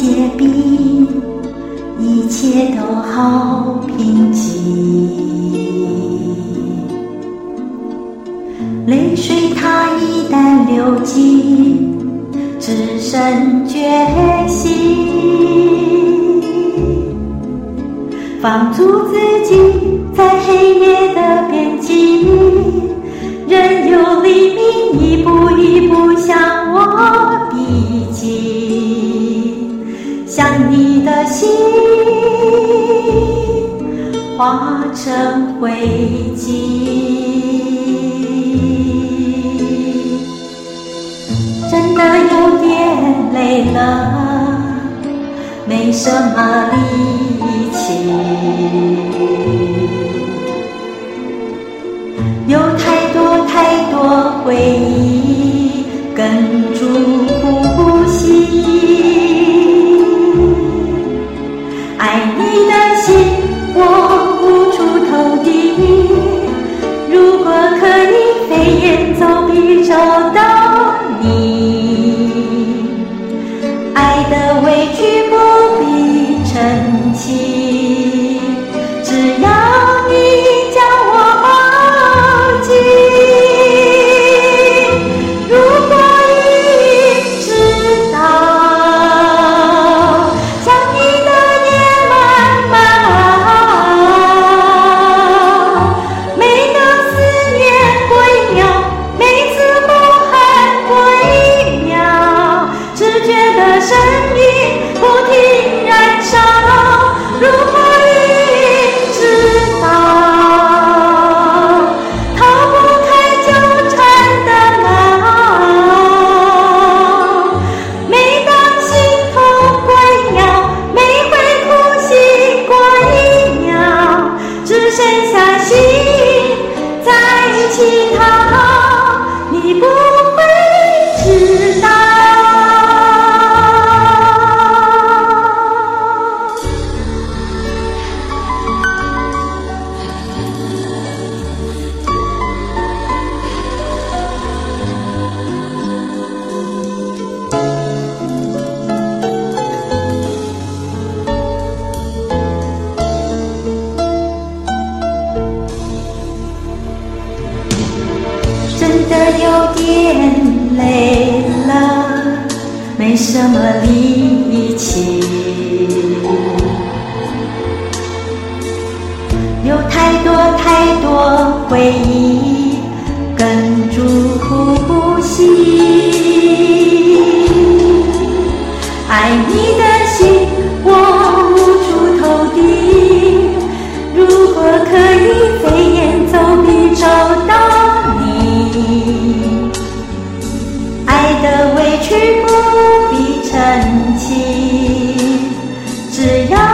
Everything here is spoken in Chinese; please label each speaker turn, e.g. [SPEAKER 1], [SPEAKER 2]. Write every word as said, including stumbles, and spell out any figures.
[SPEAKER 1] 结冰，一切都好平静。泪水它一旦流尽，只剩决心，放逐自己在黑夜的边际，任由黎明一步一步向我逼近，向你的心化成灰烬。真的有点累了，没什么力气，有太多太多回忆哽住呼吸。爱你的心我无处投递，如果可以飞檐走壁找到你，爱的委屈不必澄清，只要你将我抱紧。如果已知道想你的夜漫漫，每当思念过一秒，每次呼喊过一秒，只觉得声音不停燃烧。如果已知道逃不开纠缠的牢，每当心痛过一秒，每回呼吸过一秒，只剩下心在乞讨，你不会知道。真的有点累了，没什么力气，有太多太多回忆哽住呼吸。爱你的心我无处投递，如果可以飞檐走壁找到你，爱的委屈不必澄清，只要